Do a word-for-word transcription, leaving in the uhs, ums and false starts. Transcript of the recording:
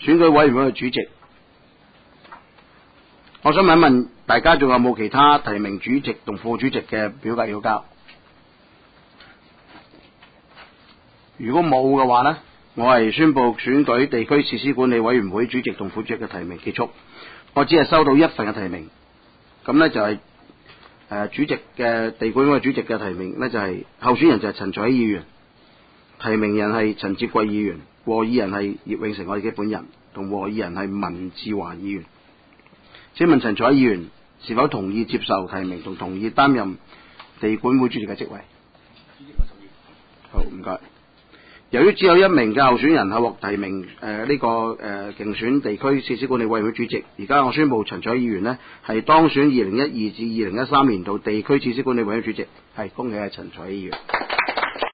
選舉委員會嘅主席。我想問一問大家，仲有冇其他提名主席同副主席嘅表格要交？如果冇嘅話呢，我係宣布選舉地區設施管理委員會主席同副主席嘅提名結束。我只係收到一份嘅提名，咁呢就係、是、誒、呃、主席嘅地管委主席嘅提名呢就係、是、候選人就係陳才喜議員，提名人係陳捷貴議員，和議人係葉永成我哋嘅本人，同和議人係文志華議員。請問陳才喜議員是否同意接受提名同同意擔任地管會主席嘅職位？好，唔該。由於只有一名嘅候選人係獲提名誒呢、呃這個誒競、呃、選地區設施管理委員會主席，而家我宣布陳才喜議員呢係當選二零一二至二零一三年度地區設施管理委員會主席，係恭喜啊陳才喜議員。